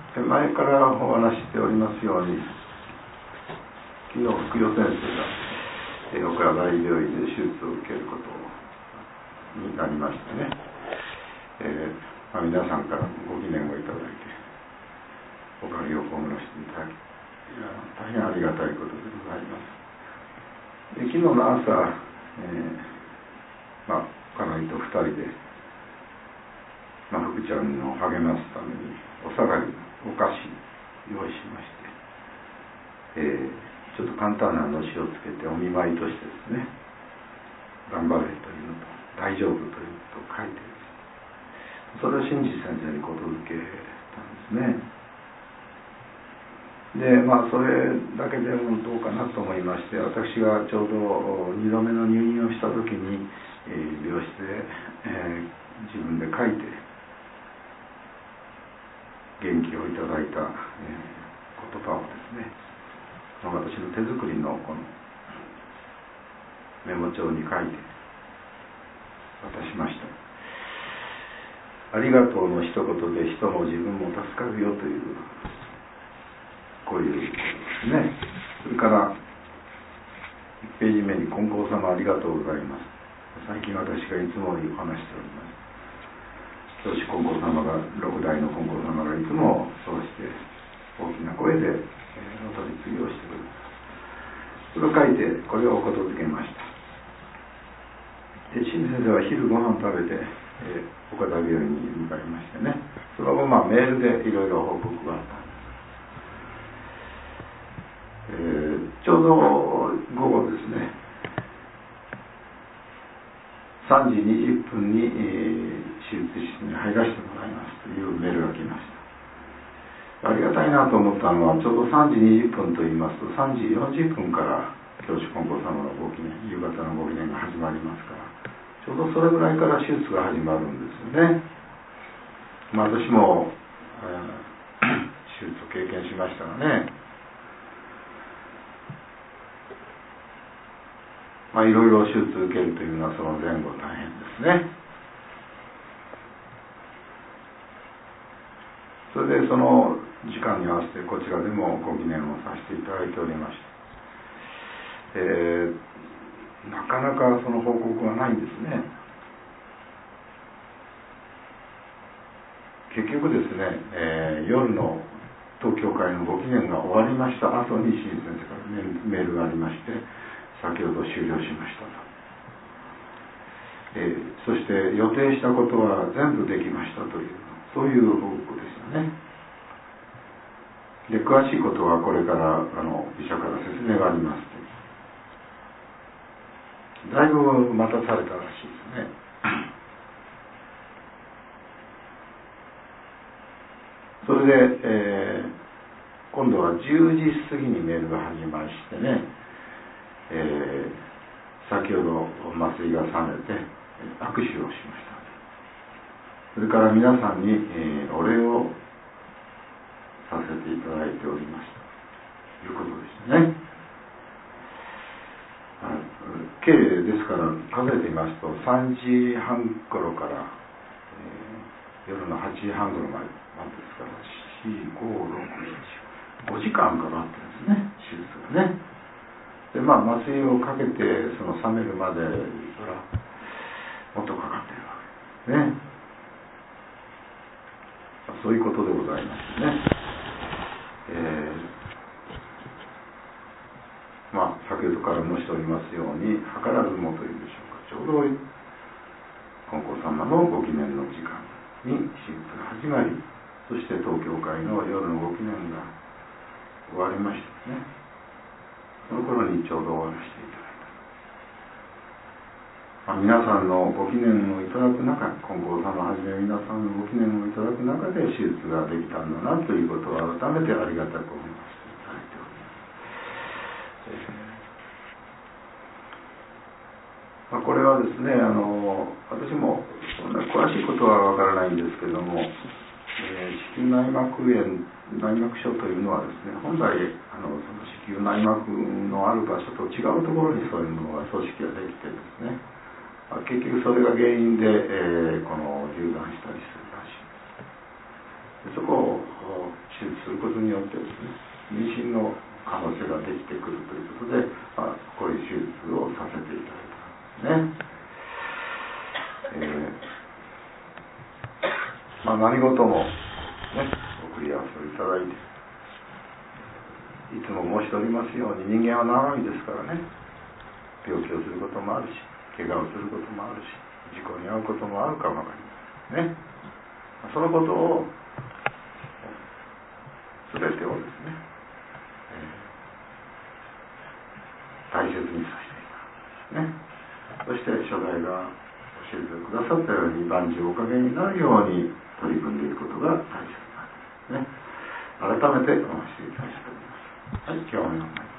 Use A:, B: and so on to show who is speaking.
A: 前からお話ししておりますように、昨日福代先生が岡大病院で手術を受けることになりましてね、皆さんからご疑念をいただいておかげを被らせていただき、大変ありがたいことでございます。で昨日の朝、家内と2人で、福ちゃんを励ますためにお下がりお菓子用意しまして、ちょっと簡単なのしをつけてお見舞いとしてですね、頑張れというのと大丈夫というのと書いてです、それを新次先生にことづけたんですね。でそれだけでもどうかなと思いまして、私がちょうど2度目の入院をした時に、病室で、自分で書いて元気をいただいた、言葉をですね、私の手作りのこのメモ帳に書いて渡しました。ありがとうの一言で人も自分も助かるよという、こういうことですね。それから1ページ目に金光様ありがとうございます。最近私がいつもお話しております。教師金光様が、6代の金光様がいつもそうして大きな声でお取り次ぎをしてくれます。それを書いてこれをことづけました。で新先生は昼ご飯食べて、岡田病院に向かいましてね、その後メールでいろいろ報告があったんです。ちょうど午後ですね、3時20分に、手術室に入らせてもらいますというメールが来ました。ありがたいなと思ったのは、ちょうど3時20分と言いますと、3時40分から教師金光様のご記念、夕方のご記念が始まりますから、ちょうどそれぐらいから手術が始まるんですよね。私も、手術を経験しましたがね、いろいろ手術を受けるというのはその前後大変ですね。それでその時間に合わせてこちらでもご記念をさせていただいておりました。なかなかその報告はないんですね。結局ですね、夜の東京会のご記念が終わりました後に新先生からメールがありまして、先ほど終了しましたと、そして予定したことは全部できましたという、そういう報告でしたね。で詳しいことはこれから医者から説明がありますと、だいぶ待たされたらしいですね。それで、今度は10時過ぎにメールが始まりましてね、先ほど麻酔が覚めて握手をしました。それから皆さんに、お礼をさせていただいておりますということですね。計ですから数えてみますと、3時半頃から、夜の8時半頃までですから、4、5、6、7、5時間かかってるんですね、手術がね。で麻酔をかけてその冷めるまでからもっとかかっているわけですね。そういうことでございますね。先ほどから申しておりますように、図らずもというでしょうか、ちょうど金光様のご記念の時間に手術が始まり、そして東京会の夜のご記念が終わりましたね。その頃にちょうど終わらせていただいた。皆さんのご記念をいただく中、金光様はじめ皆さんのご記念をいただく中で手術ができたんだなということを改めてありがたく思いましていただいております。これはですね、私もそんな詳しいことはわからないんですけれども、子宮内膜炎、内膜症というのはですね、本来その子宮内膜のある場所と違うところにそういうものが組織ができてですね、結局それが原因で、この流産したりするらしいです。そこを手術することによってですね、妊娠の可能性ができてくるということで、こういう手術をさせていただいたんですね。何事もね、送り合わせをいただいて、いつも申しておりますように、人間は生身ですからね、病気をすることもあるし、怪我をすることもあるし、事故に遭うこともあるかもわかりませんね。そのことを全てをですね、大切にさせていただきますね。そして初代が教えてくださったように、万事おかげになるように取り組んでいくことが大切なんですね。改めてお話しいただきたいと思います。はい、今日はお願いします。